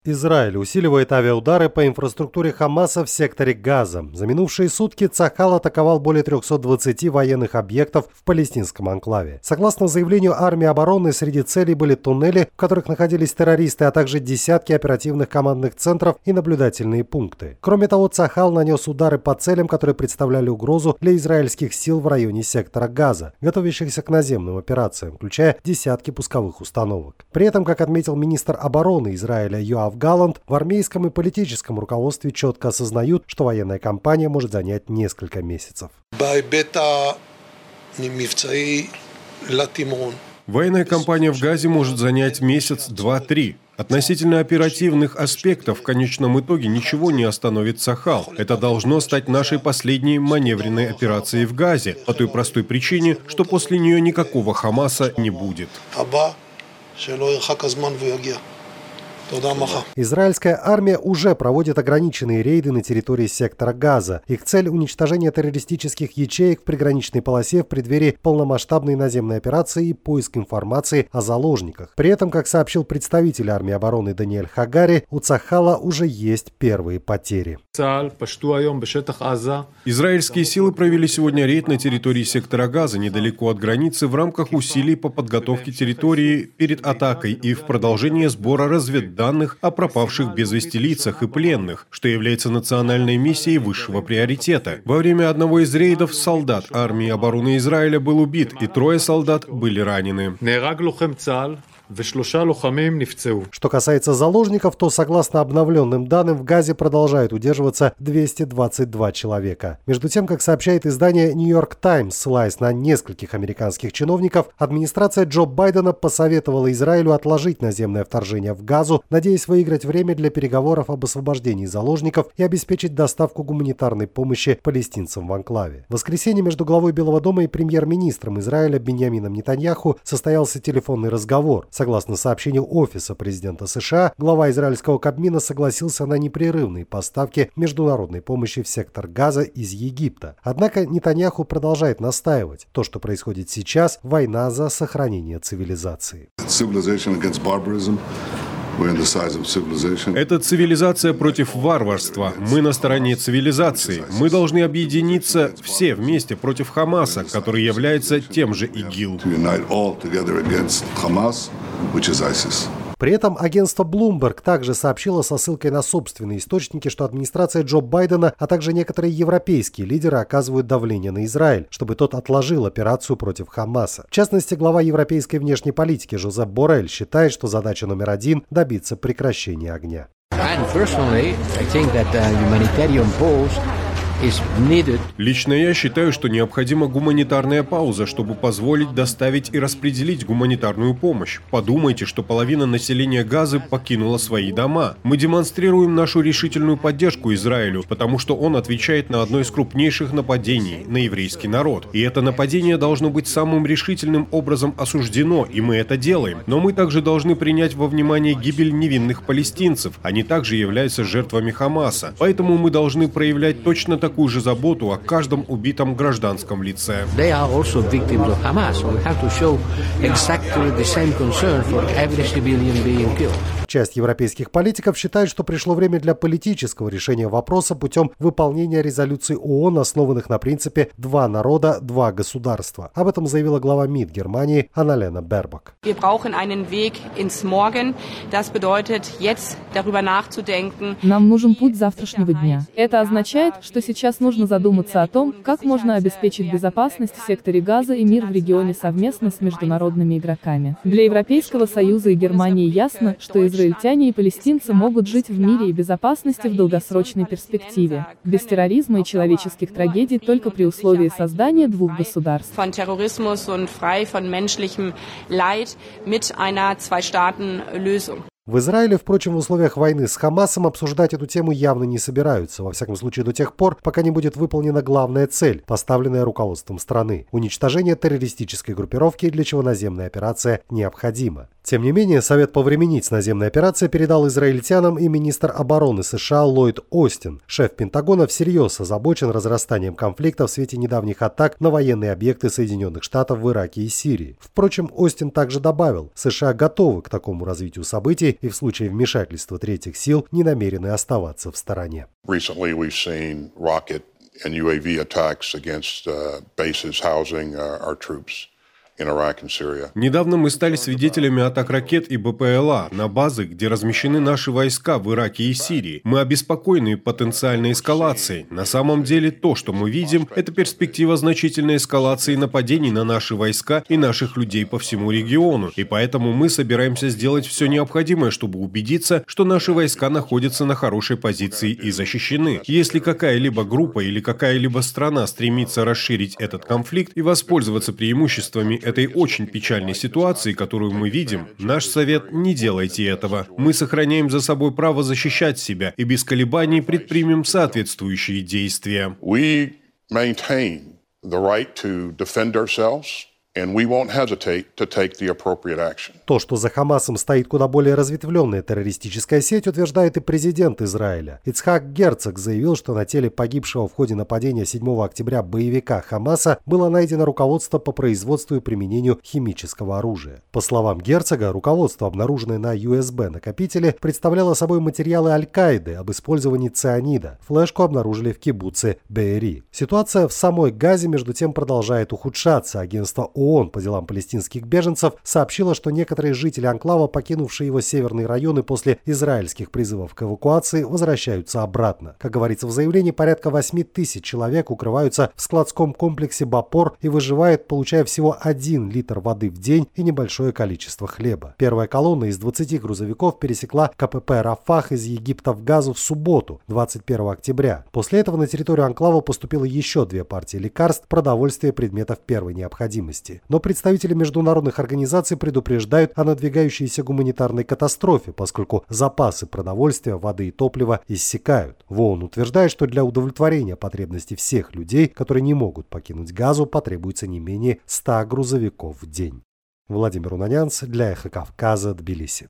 Израиль усиливает авиаудары по инфраструктуре Хамаса в секторе Газа. За минувшие сутки Цахал атаковал более 320 военных объектов в палестинском анклаве. Согласно заявлению армии обороны, среди целей были туннели, в которых находились террористы, а также десятки оперативных командных центров и наблюдательные пункты. Кроме того, Цахал нанес удары по целям, которые представляли угрозу для израильских сил в районе сектора Газа, готовящихся к наземным операциям, включая десятки пусковых установок. При этом, как отметил министр обороны Израиля Йоав Галланд, в армейском и политическом руководстве четко осознают, что военная кампания может занять несколько месяцев. Военная кампания в Газе может занять месяц, два, три. Относительно оперативных аспектов в конечном итоге ничего не остановит Цахал. Это должно стать нашей последней маневренной операцией в Газе, по той простой причине, что после нее никакого Хамаса не будет. Израильская армия уже проводит ограниченные рейды на территории сектора Газа. Их цель – уничтожение террористических ячеек в приграничной полосе в преддверии полномасштабной наземной операции и поиск информации о заложниках. При этом, как сообщил представитель армии обороны Даниэль Хагари, у Цахала уже есть первые потери. Израильские силы провели сегодня рейд на территории сектора Газа, недалеко от границы, в рамках усилий по подготовке территории перед атакой и в продолжение сбора разведданных о пропавших без вести лицах и пленных, что является национальной миссией высшего приоритета. Во время одного из рейдов солдат армии обороны Израиля был убит, и 3 солдат были ранены. Что касается заложников, то, согласно обновленным данным, в Газе продолжают удерживаться 222 человека. Между тем, как сообщает издание New York Times, ссылаясь на нескольких американских чиновников, администрация Джо Байдена посоветовала Израилю отложить наземное вторжение в Газу, надеясь выиграть время для переговоров об освобождении заложников и обеспечить доставку гуманитарной помощи палестинцам в анклаве. В воскресенье между главой Белого дома и премьер-министром Израиля Биньямином Нетаньяху состоялся телефонный разговор. Согласно сообщению Офиса президента США, глава израильского Кабмина согласился на непрерывные поставки международной помощи в сектор Газа из Египта. Однако Нетаньяху продолжает настаивать. То, что происходит сейчас, война за сохранение цивилизации. Это цивилизация против варварства. Мы на стороне цивилизации. Мы должны объединиться все вместе против Хамаса, который является тем же ИГИЛ. При этом агентство Bloomberg также сообщило со ссылкой на собственные источники, что администрация Джо Байдена, а также некоторые европейские лидеры оказывают давление на Израиль, чтобы тот отложил операцию против Хамаса. В частности, глава европейской внешней политики Жозеп Боррель считает, что задача номер 1 – добиться прекращения огня. Лично я считаю, что необходима гуманитарная пауза, чтобы позволить доставить и распределить гуманитарную помощь. Подумайте, что половина населения Газы покинула свои дома. Мы демонстрируем нашу решительную поддержку Израилю, потому что он отвечает на одно из крупнейших нападений на еврейский народ. И это нападение должно быть самым решительным образом осуждено, и мы это делаем. Но мы также должны принять во внимание гибель невинных палестинцев. Они также являются жертвами Хамаса. Поэтому мы должны проявлять точно такую же заботу о каждом убитом гражданском лице. Часть европейских политиков считает, что пришло время для политического решения вопроса путем выполнения резолюций ООН, основанных на принципе «два народа, два государства». Об этом заявила глава МИД Германии Анна-Лена Бербок. Нам нужен путь завтрашнего дня. Это означает, что сейчас нужно задуматься о том, как можно обеспечить безопасность в секторе Газа и мир в регионе совместно с международными игроками. Для Европейского Союза и Германии ясно, что израильтяне и палестинцы могут жить в мире и безопасности в долгосрочной перспективе, без терроризма и человеческих трагедий только при условии создания двух государств. В Израиле, впрочем, в условиях войны с Хамасом обсуждать эту тему явно не собираются, во всяком случае до тех пор, пока не будет выполнена главная цель, поставленная руководством страны – уничтожение террористической группировки, для чего наземная операция необходима. Тем не менее, Совет повременить с наземной операцией передал израильтянам и министр обороны США Ллойд Остин. Шеф Пентагона всерьез озабочен разрастанием конфликта в свете недавних атак на военные объекты Соединенных Штатов в Ираке и Сирии. Впрочем, Остин также добавил, США готовы к такому развитию событий, и в случае вмешательства третьих сил не намерены оставаться в стороне. Recently we've seen rocket and UAV attacks against bases housing our troops in Iraq and Syria. Недавно мы стали свидетелями атак ракет и БПЛА на базы, где размещены наши войска в Ираке и Сирии. Мы обеспокоены потенциальной эскалацией. На самом деле, то, что мы видим, это перспектива значительной эскалации нападений на наши войска и наших людей по всему региону. И поэтому мы собираемся сделать все необходимое, чтобы убедиться, что наши войска находятся на хорошей позиции и защищены. Если какая-либо группа или какая-либо страна стремится расширить этот конфликт и воспользоваться преимуществами этой очень печальной ситуации, которую мы видим, наш совет: не делайте этого. Мы сохраняем за собой право защищать себя и без колебаний предпримем соответствующие действия. We maintain the right to defend ourselves, and we won't hesitate to take the appropriate action. То, что за Хамасом стоит куда более разветвленная террористическая сеть, утверждает и президент Израиля. Ицхак Герцог заявил, что на теле погибшего в ходе нападения 7 октября боевика Хамаса было найдено руководство по производству и применению химического оружия. По словам Герцога, руководство, обнаруженное на USB-накопителе, представляло собой материалы Аль-Каиды об использовании цианида. Флешку обнаружили в кибуце Беэри. Ситуация в самой Газе, между тем, продолжает ухудшаться. Агентство ООН по делам палестинских беженцев сообщило, что некоторые жители анклава, покинувшие его северные районы после израильских призывов к эвакуации, возвращаются обратно. Как говорится в заявлении, порядка 8 тысяч человек укрываются в складском комплексе Бапор и выживают, получая всего 1 литр воды в день и небольшое количество хлеба. Первая колонна из 20 грузовиков пересекла КПП Рафах из Египта в Газу в субботу, 21 октября. После этого на территорию анклава поступило еще 2 партии лекарств, продовольствия и предметов первой необходимости. Но представители международных организаций предупреждают о надвигающейся гуманитарной катастрофе, поскольку запасы продовольствия, воды и топлива иссякают. В ООН утверждает, что для удовлетворения потребностей всех людей, которые не могут покинуть Газу, потребуется не менее 100 грузовиков в день. Владимир Унанянц для Эхо Кавказа, Тбилиси.